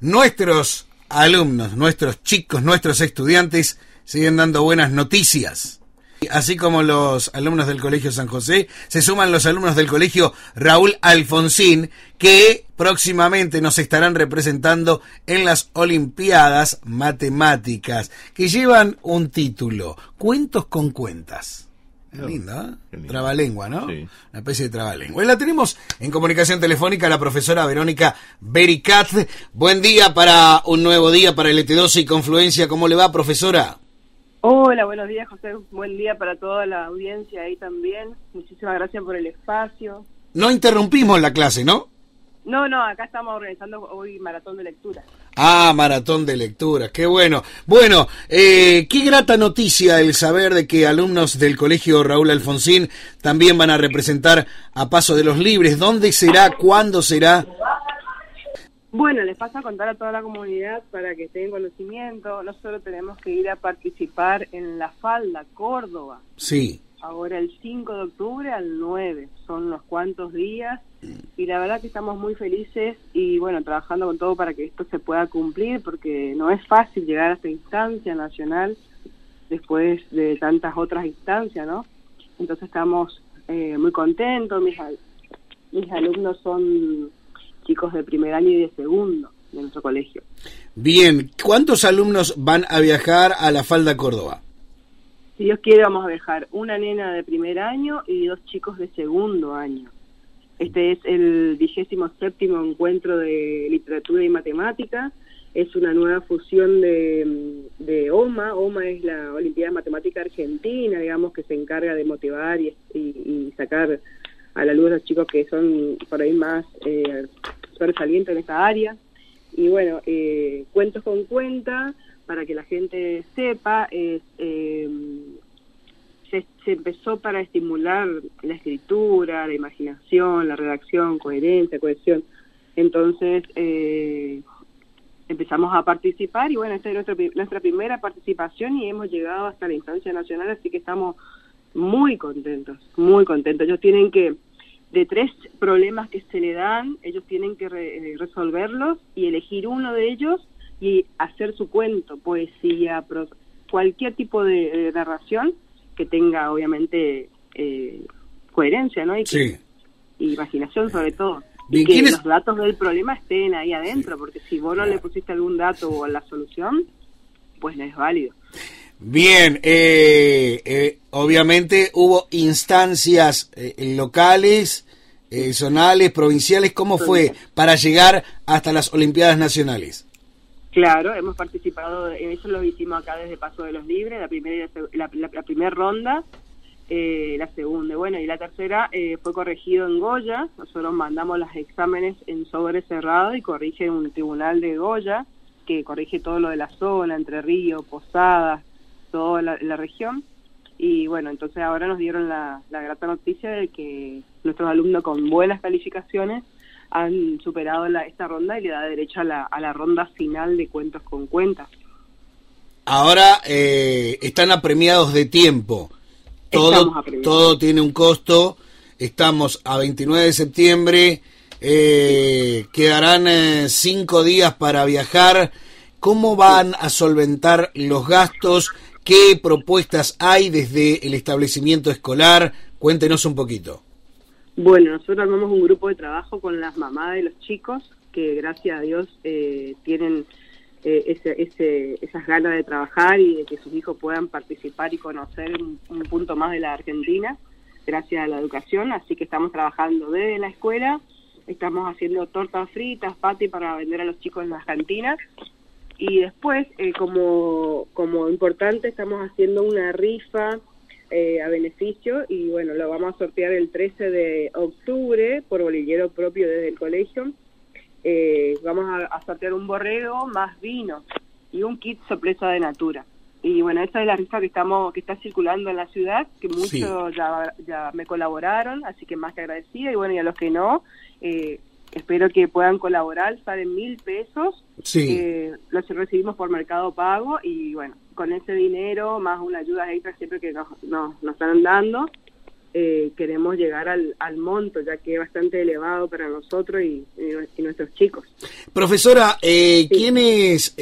nuestros alumnos, nuestros chicos, nuestros estudiantes siguen dando buenas noticias. Así como los alumnos del Colegio San José, se suman los alumnos del Colegio Raúl Alfonsín, que próximamente nos estarán representando en las Olimpiadas Matemáticas, que llevan un título, Cuentos con Cuentas. Es lindo, ¿eh? Lindo. Trabalengua, ¿no? Sí. Una especie de trabalengua. Y la tenemos en comunicación telefónica la profesora Verónica Bericat. Buen día para un nuevo día para el ET12 y Confluencia. ¿Cómo le va, profesora? Hola, buenos días, José. Buen día para toda la audiencia ahí también. Muchísimas gracias por el espacio. No interrumpimos la clase, ¿no? No, acá estamos organizando hoy maratón de lectura. Ah, maratón de lectura, qué bueno. Bueno, qué grata noticia el saber de que alumnos del Colegio Raúl Alfonsín también van a representar a Paso de los Libres. ¿Dónde será? ¿Cuándo será? Bueno, les paso a contar a toda la comunidad para que tengan conocimiento. Nosotros tenemos que ir a participar en La Falda, Córdoba. Sí. Ahora el 5 de octubre al 9, son unos cuantos días. Y la verdad que estamos muy felices y bueno, trabajando con todo para que esto se pueda cumplir, porque no es fácil llegar a esta instancia nacional después de tantas otras instancias, ¿no? Entonces estamos muy contentos. Mis alumnos son chicos de primer año y de segundo de nuestro colegio. Bien, ¿cuántos alumnos van a viajar a La Falda, Córdoba? Si Dios quiere vamos a viajar una nena de primer año y 2 chicos de segundo año. Este es el 27º encuentro de literatura y matemática. Es una nueva fusión de OMA. OMA es la Olimpiada Matemática Argentina, digamos, que se encarga de motivar y sacar a la luz los chicos que son por ahí más sobresalientes en esta área. Y bueno, Cuentos con Cuenta, para que la gente sepa, se empezó para estimular la escritura, la imaginación, la redacción, coherencia, cohesión. Entonces empezamos a participar y bueno, esta es nuestra primera participación y hemos llegado hasta la instancia nacional, así que estamos muy contentos, muy contentos. Ellos tienen que, de 3 problemas que se le dan, ellos tienen que resolverlos y elegir uno de ellos y hacer su cuento, poesía, cualquier tipo de narración que tenga obviamente coherencia, ¿no? Y sí. Imaginación sobre todo. Bien, y que los datos del problema estén ahí adentro, sí. Porque si vos no le pusiste algún dato o la solución, pues no es válido. Bien, obviamente hubo instancias locales, zonales, provinciales. ¿Cómo fue para llegar hasta las Olimpiadas Nacionales? Claro, hemos participado, eso lo hicimos acá desde Paso de los Libres, la primera ronda, la segunda, bueno, y la tercera fue corregido en Goya. Nosotros mandamos los exámenes en sobre cerrado y corrige un tribunal de Goya, que corrige todo lo de la zona, Entre Ríos, Posadas, toda la región. Y bueno, entonces ahora nos dieron la grata noticia de que nuestros alumnos con buenas calificaciones han superado esta ronda y le da derecho a la ronda final de Cuentos con Cuentas. Ahora están apremiados de tiempo. Todo tiene un costo. Estamos a 29 de septiembre. Quedarán 5 días para viajar. ¿Cómo van a solventar los gastos? ¿Qué propuestas hay desde el establecimiento escolar? Cuéntenos un poquito. Bueno, nosotros armamos un grupo de trabajo con las mamás de los chicos que gracias a Dios tienen esas ganas de trabajar y de que sus hijos puedan participar y conocer un punto más de la Argentina gracias a la educación. Así que estamos trabajando desde la escuela, estamos haciendo tortas fritas, pati para vender a los chicos en las cantinas y después como importante estamos haciendo una rifa a beneficio y bueno, lo vamos a sortear el 13 de octubre por bolillero propio desde el colegio. Vamos a sortear un borrego más vino y un kit sorpresa de Natura. Y bueno, esa es la rifa que está circulando en la ciudad, que muchos sí. ya me colaboraron, así que más que agradecida. Y bueno, y a los que no, espero que puedan colaborar, salen 1.000 pesos, sí. Los recibimos por Mercado Pago y bueno, con ese dinero, más una ayuda extra siempre que nos están dando, queremos llegar al monto, ya que es bastante elevado para nosotros y nuestros chicos. Profesora, ¿quiénes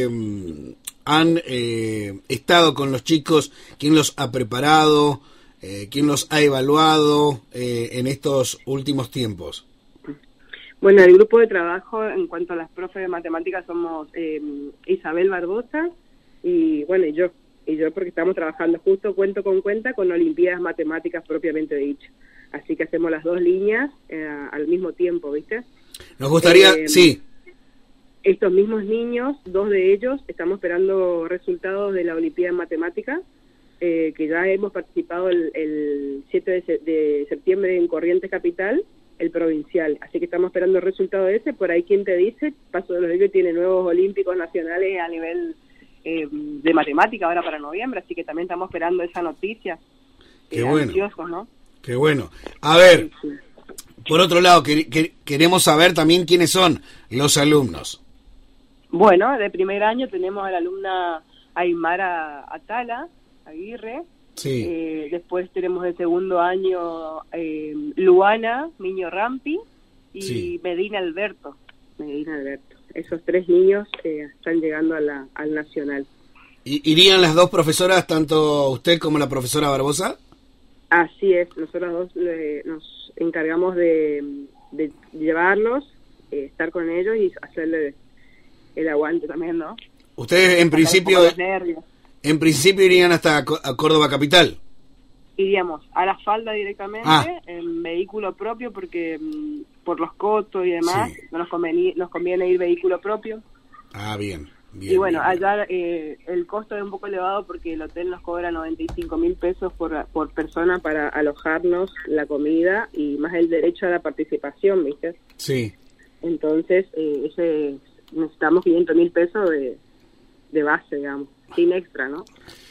han estado con los chicos? ¿Quién los ha preparado? ¿Quién los ha evaluado en estos últimos tiempos? Bueno, el grupo de trabajo, en cuanto a las profes de matemáticas, somos Isabel Barbosa y bueno, y yo porque estamos trabajando justo cuenta con Olimpiadas Matemáticas propiamente dicho. Así que hacemos las dos líneas al mismo tiempo, ¿viste? Nos gustaría, sí. Estos mismos niños, 2 de ellos, estamos esperando resultados de la Olimpiada en Matemáticas, que ya hemos participado el 7 de septiembre en Corrientes Capital, el provincial. Así que estamos esperando el resultado de ese. Por ahí, ¿quién te dice? Paso de los Ríos tiene nuevos olímpicos nacionales a nivel de matemática ahora para noviembre, así que también estamos esperando esa noticia. Qué bueno. Ansiosos, ¿no? Qué bueno. A ver, Sí. por otro lado, queremos saber también quiénes son los alumnos. Bueno, de primer año tenemos a la alumna Aymara Atala Aguirre. Sí. Después tenemos de segundo año Luana Miño Rampi y Sí. Medina Alberto. Esos 3 niños están llegando al Nacional. ¿Irían las dos profesoras, tanto usted como la profesora Barbosa? Así es, nosotros dos nos encargamos de llevarlos, estar con ellos y hacerle el aguante también, ¿no? Ustedes en principio irían hasta a Córdoba capital. Iríamos a La Falda directamente, en vehículo propio, porque por los costos y demás, Sí. no nos conviene ir vehículo propio. Bien. Y bueno, bien. allá el costo es un poco elevado porque el hotel nos cobra 95.000 pesos por persona para alojarnos, la comida y más el derecho a la participación, ¿viste? Sí. Entonces, necesitamos 500.000 pesos de base, digamos, sin extra, ¿no?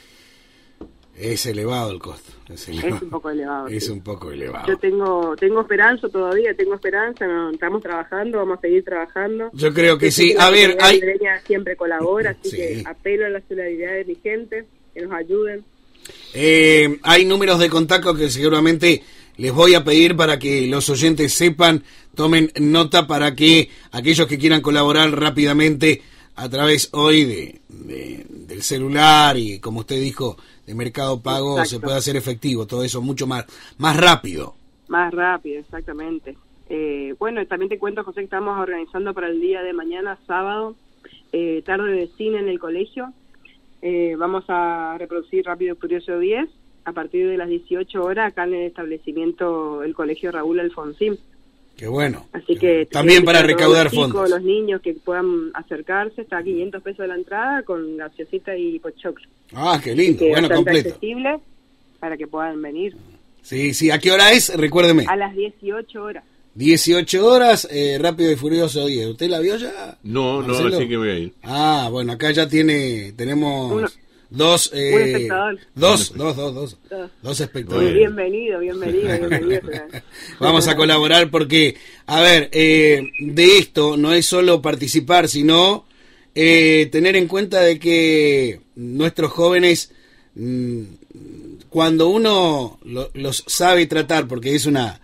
Es elevado el costo. Es un poco elevado. Es sí. un poco elevado. Yo tengo esperanza todavía, no, estamos trabajando, vamos a seguir trabajando. Yo creo que sí. La A ver, comunidad limeña siempre colabora, así Sí. que apelo a la solidaridad de mi gente, que nos ayuden. Hay números de contacto que seguramente les voy a pedir para que los oyentes sepan, tomen nota para que aquellos que quieran colaborar rápidamente a través hoy del celular y, como usted dijo, de Mercado Pago, Exacto. se pueda hacer efectivo, todo eso mucho más rápido. Más rápido, exactamente. Bueno, también te cuento, José, que estamos organizando para el día de mañana, sábado, tarde de cine en el colegio. Vamos a reproducir Rápido y Furioso 10 a partir de las 18 horas acá en el establecimiento el Colegio Raúl Alfonsín. Qué bueno. Así que también para todos recaudar los chicos, fondos. los niños que puedan acercarse, está a 500 pesos de la entrada con gaseosita y pochoclo. Qué lindo, Que bueno, bastante completo. accesible para que puedan venir. Sí, ¿a qué hora es? Recuérdeme. A las 18 horas. 18 horas, Rápido y Furioso 10. ¿Usted la vio ya? No, Marcelo? así que voy a ir. Bueno, acá ya tenemos dos, un espectador. dos espectadores. Bienvenido. Vamos a colaborar porque, a ver, de esto no es solo participar, sino tener en cuenta de que nuestros jóvenes, cuando uno los sabe tratar, porque es una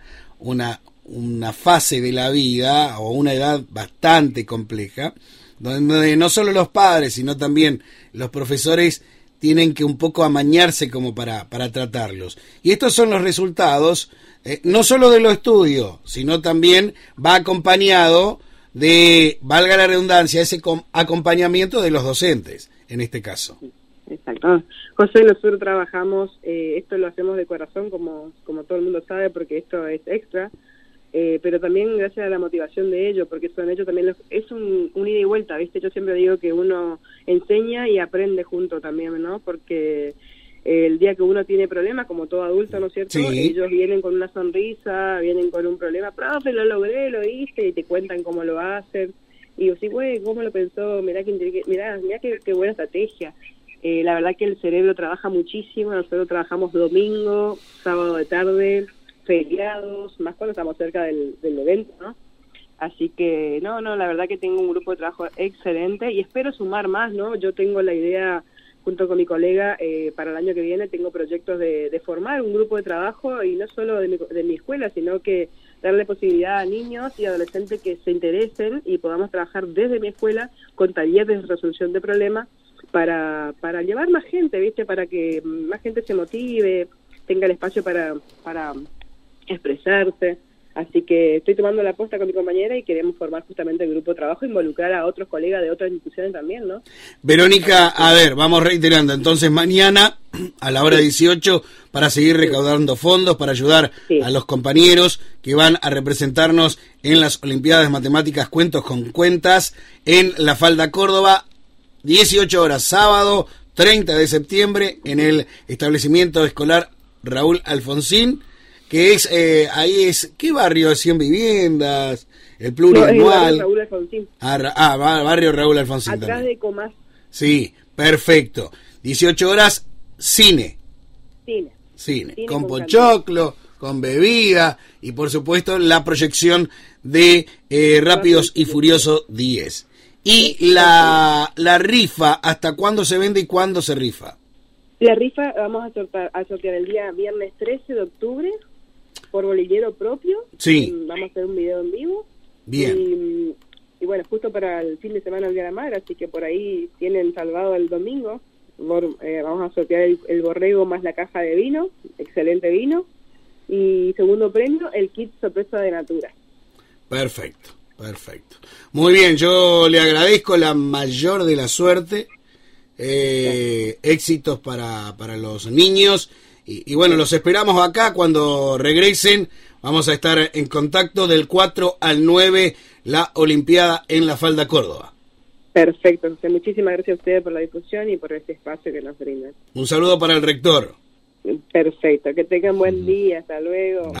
fase de la vida o una edad bastante compleja, donde no solo los padres, sino también los profesores tienen que un poco amañarse como para tratarlos. Y estos son los resultados, no solo de los estudios, sino también va acompañado de, valga la redundancia, ese acompañamiento de los docentes, en este caso. Exacto. José, nosotros trabajamos, esto lo hacemos de corazón, como todo el mundo sabe, porque esto es extra, pero también gracias a la motivación de ellos, porque son ellos también, es un ida y vuelta, ¿viste? Yo siempre digo que uno enseña y aprende junto también, ¿no? Porque el día que uno tiene problemas, como todo adulto, ¿no es cierto? Sí. Ellos vienen con una sonrisa, vienen con un problema, profe, lo logré, lo hice, y te cuentan cómo lo hacen. Y digo, sí, güey, ¿cómo lo pensó? Mirá qué buena estrategia. La verdad que el cerebro trabaja muchísimo, nosotros trabajamos domingo, sábado de tarde, feriados, más cuando estamos cerca del evento, ¿no? Así que, la verdad que tengo un grupo de trabajo excelente y espero sumar más, ¿no? Yo tengo la idea junto con mi colega, para el año que viene tengo proyectos de formar un grupo de trabajo, y no solo de mi escuela, sino que darle posibilidad a niños y adolescentes que se interesen y podamos trabajar desde mi escuela con talleres de resolución de problemas para llevar más gente, ¿viste? Para que más gente se motive, tenga el espacio para expresarse. Así que estoy tomando la posta con mi compañera y queremos formar justamente el grupo de trabajo, involucrar a otros colegas de otras instituciones también, ¿no? Verónica, a ver, vamos reiterando, entonces mañana a la hora 18 para seguir recaudando fondos, para ayudar a los compañeros que van a representarnos en las Olimpiadas de Matemáticas Cuentos con Cuentas en La Falda, Córdoba, 18 horas, sábado 30 de septiembre, en el establecimiento escolar Raúl Alfonsín, que es, ahí es, ¿qué barrio? 100 viviendas, el plurianual. No, barrio Raúl Alfonsín. Barrio Raúl Alfonsín. Atrás también. de Comás. Sí, perfecto. 18 horas, cine. Cine Con pochoclo, con bebida y por supuesto la proyección de Rápidos y Furiosos 10. Y la rifa, ¿hasta cuándo se vende y cuándo se rifa? La rifa vamos a sortear el día viernes 13 de octubre por bolillero propio. Sí. Vamos a hacer un video en vivo. Bien. Y bueno, justo para el fin de semana del Día de la Madre, así que por ahí tienen salvado el domingo. Vamos a sortear el borrego más la caja de vino, excelente vino. Y segundo premio, el kit sorpresa de Natura. Perfecto. Muy bien, yo le agradezco la mayor de la suerte. Éxitos para los niños y bueno, los esperamos acá cuando regresen. Vamos a estar en contacto del 4 al 9 la Olimpiada en La Falda, Córdoba. Perfecto, muchísimas gracias a ustedes por la difusión y por este espacio que nos brindan. Un saludo para el rector. Perfecto, que tengan buen día, hasta luego.